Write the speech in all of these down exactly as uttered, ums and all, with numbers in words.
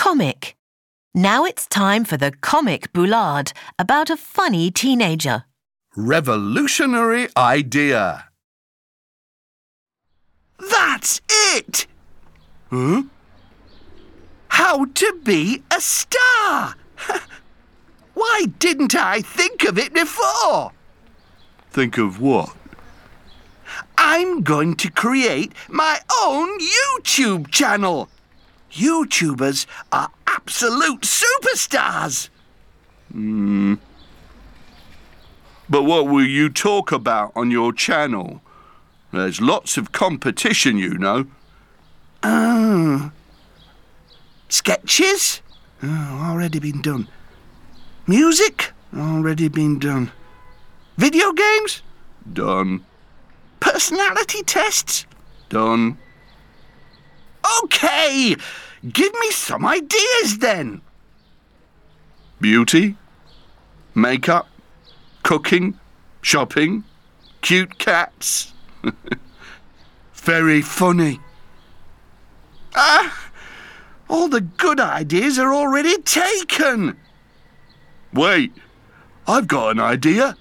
comic. Now it's time for the Comic Boulard about a funny teenager. Revolutionary idea. That's it! Huh? How to be a star! Why didn't I think of it before? Think of what? I'm going to create my own YouTube channel. YouTubers are absolute superstars. Hmm. But what will you talk about on your channel? There's lots of competition, you know. Oh. Sketches? Oh, already been done. Music? Already been done. Video games? Done. Personality tests? Done. OK! Give me some ideas then. Beauty? Makeup? Cooking? Shopping? Cute cats? Very funny. Ah! All the good ideas are already taken. Wait, I've got an idea.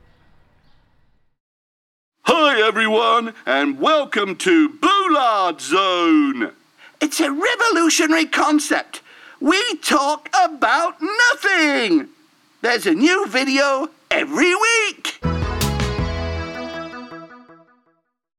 Hi everyone, and welcome to Boulard Zone. It's a revolutionary concept. We talk about nothing. There's a new video every week.